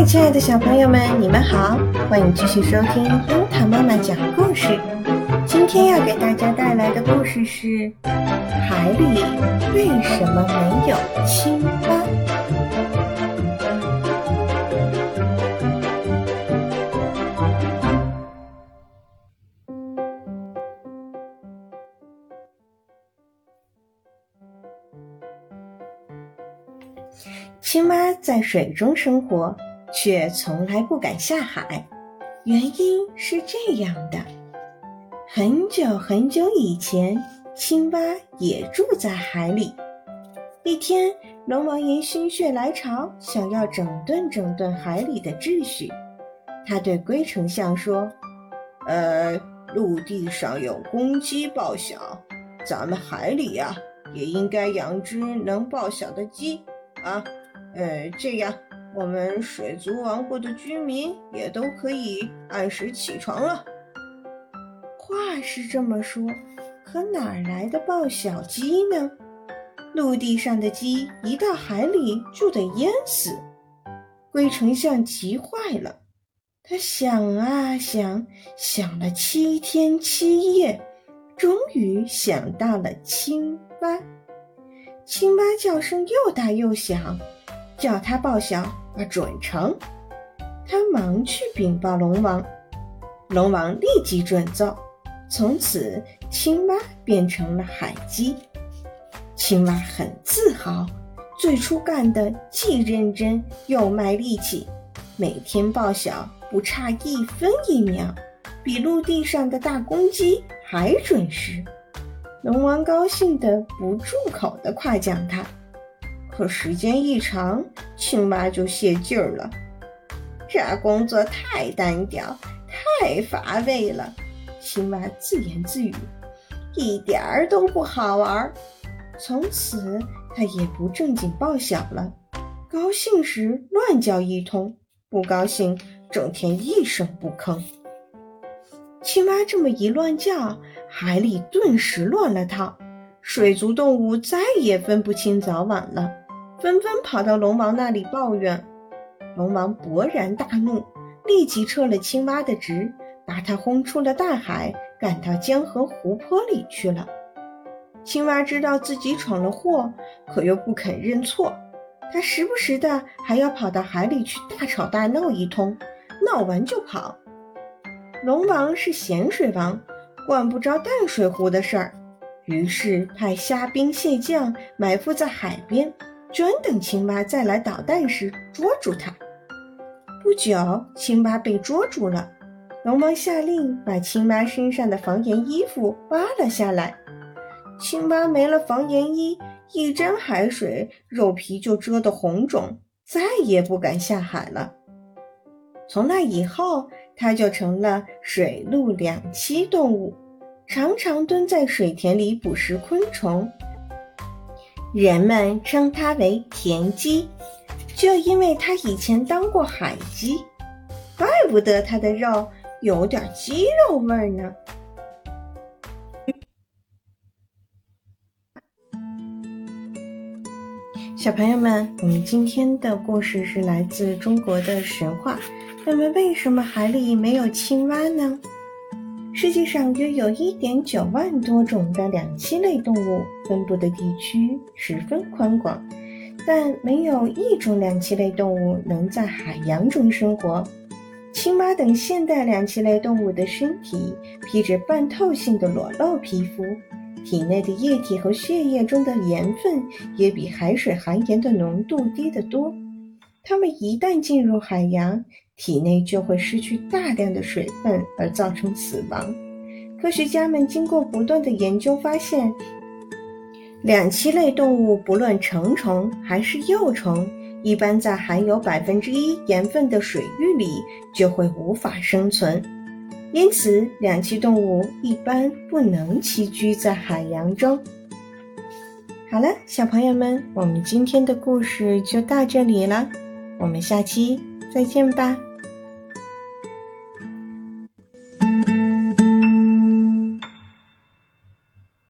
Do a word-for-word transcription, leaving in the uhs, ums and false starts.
嗨，亲爱的小朋友们，你们好，欢迎继续收听樱桃妈妈讲故事。今天要给大家带来的故事是海里为什么没有青蛙？青蛙在水中生活，却从来不敢下海，原因是这样的。很久很久以前，青蛙也住在海里。一天，龙王爷心血来潮，想要整顿整顿海里的秩序。他对龟丞相说，呃，陆地上有公鸡报晓，咱们海里呀、啊，也应该养只能报晓的鸡啊。呃，这样我们水族王国的居民也都可以按时起床了。话是这么说，可哪来的报晓鸡呢？陆地上的鸡一到海里就得淹死。龟丞相急坏了，他想啊想，想了七天七夜，终于想到了青蛙。青蛙叫声又大又响，叫他报晓啊准成。他忙去禀报龙王，龙王立即准奏，从此青蛙变成了海鸡。青蛙很自豪，最初干得既认真又卖力气，每天报晓不差一分一秒，比陆地上的大公鸡还准时。龙王高兴得不住口地夸奖他，可时间一长，青蛙就泄劲儿了。这工作太单调，太乏味了，青蛙自言自语，一点儿都不好玩。从此他也不正经报晓了，高兴时乱叫一通，不高兴整天一声不吭。青蛙这么一乱叫，海里顿时乱了套，水族动物再也分不清早晚了，纷纷跑到龙王那里抱怨。龙王勃然大怒，立即撤了青蛙的职，把他轰出了大海，赶到江河湖泊里去了。青蛙知道自己闯了祸，可又不肯认错，他时不时的还要跑到海里去大吵大闹一通，闹完就跑。龙王是咸水王，管不着淡水湖的事儿，于是派虾兵蟹将埋伏在海边，专等青蛙再来捣蛋时捉住他。不久，青蛙被捉住了，龙王下令把青蛙身上的防盐衣服扒了下来。青蛙没了防盐衣，一沾海水，肉皮就遮得红肿，再也不敢下海了。从那以后，它就成了水陆两栖动物，常常蹲在水田里捕食昆虫。人们称它为田鸡，就因为它以前当过海鸡，怪不得它的肉有点鸡肉味儿呢。小朋友们，我们今天的故事是来自中国的神话。那么为什么海里没有青蛙呢？世界上约有 一点九万多种的两栖类动物，分布的地区十分宽广，但没有一种两栖类动物能在海洋中生活。青蛙等现代两栖类动物的身体披着半透性的裸露皮肤，体内的液体和血液中的盐分也比海水含盐的浓度低得多。它们一旦进入海洋，体内就会失去大量的水分而造成死亡。科学家们经过不断的研究发现，两栖类动物不论成虫还是幼虫，一般在含有 百分之一 盐分的水域里就会无法生存。因此，两栖动物一般不能栖居在海洋中。好了，小朋友们，我们今天的故事就到这里了，我们下期再见吧。